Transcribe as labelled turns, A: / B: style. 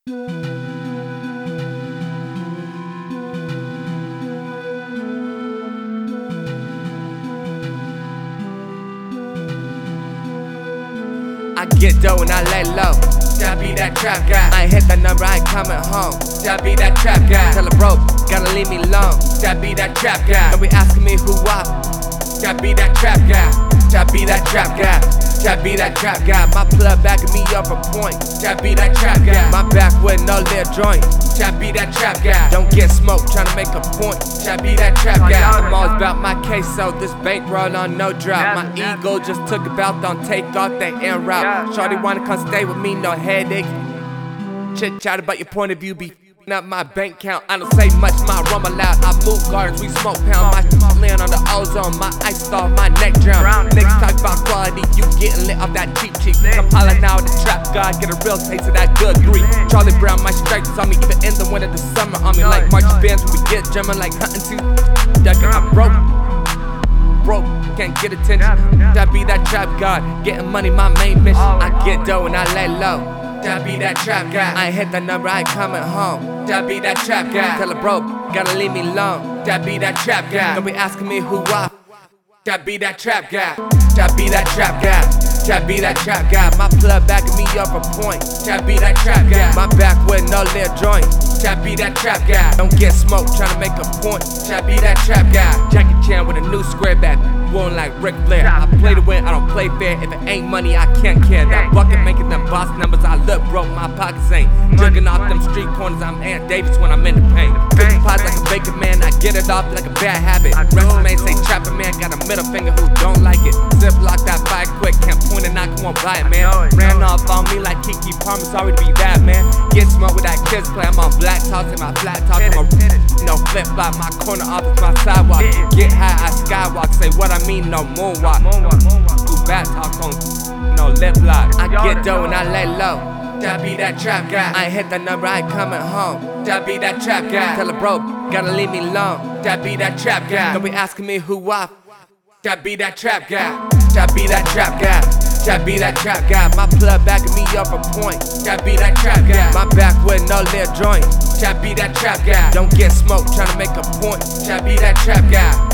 A: I get dough and I lay low. I be that trap guy. I ain't hit that number, I ain't coming home. I be that trap guy. Tell a bro, gotta leave me alone. I be that trap guy. Don't be asking me who I. I be that trap guy. I be that trap guy. I be that trap guy. My plug backing me up a point. I be that trap guy. My back with no lid joint. I be that trap guy. Don't get smoked trying to make a point. I be that trap guy. I'm always about my case, so this bankroll on no drop. My ego just took about, don't take off that en route. Shorty wanna come stay with me, no headache. Chit chat about your point of view, be up my bank count. I don't say much, my rum loud. I move gardens, we smoke pound. My land on the ozone, my ice off, my neck drown. Niggas talk about quality, you getting lit off that cheap. I'm hollering now the trap god, get a real taste of that good grease. Charlie Brown, my stripes on me, even in the winter, the summer on me. Like March bands when we get German, like hunting season. I'm broke, can't get attention. I be that trap god, getting money, my main mission. I get dough and I lay low. I be that trap guy. I ain't hit that number, I ain't coming home. I be that trap guy. Tell a bro, gotta leave me alone. I be that trap guy. Don't be asking me who I. I be that trap guy. I be that trap guy. I be that trap guy. My plug backing me up a point. I be that trap guy. My back with no lid joint. I be that trap guy. Don't get smoked trying to make a point. I be that trap guy. Jackie Chan with a new square back. Wound like Ric Flair. I play to win, I don't play fair. If it ain't money, I can't care. That bucket making them boss numbers. I look broke, my pockets ain't. Drinking off them street corners, I'm Ant Davis when I'm in the paint. Fix pies like a baker man, I get it off like a bad habit. Resume say trapper man, got a middle finger who don't like it. Zip lock that fire quick, can't point and I won't buy it, man. Ran off on me like Kiki Palmer, sorry to be that, man. Get smart with that kids play, I'm on black toss in my flat top. I'm no flip flop, my corner office, my sidewalk. Get high, I skywalk, say what I mean, no moonwalk. Do bad talk on no lip lock. I get dough and I lay low. I be that trap guy. I ain't hit that number, I ain't coming home. I be that trap guy. Tell a bro, gotta leave me alone. I be that trap guy. Don't be asking me who I. I be that trap guy. I be that trap guy. I be that trap guy. My plug backing me up a point. I be that trap guy. My back with no lid joint. I be that trap guy. Don't get smoked trying to make a point. I be that trap guy.